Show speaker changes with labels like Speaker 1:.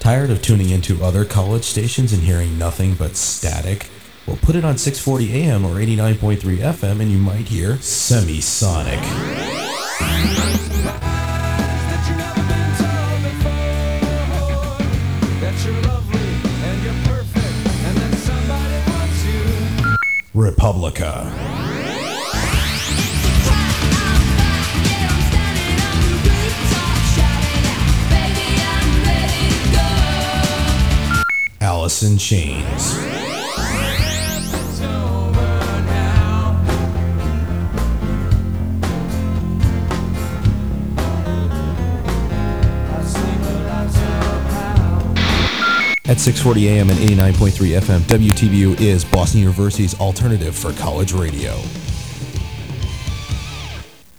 Speaker 1: Tired of tuning into other college stations and hearing nothing but static? Well, put it on 640 AM or 89.3 FM and you might hear Semisonic. Republica. Alice in Chains. At 640 AM and 89.3 FM, WTBU is Boston University's alternative for college radio.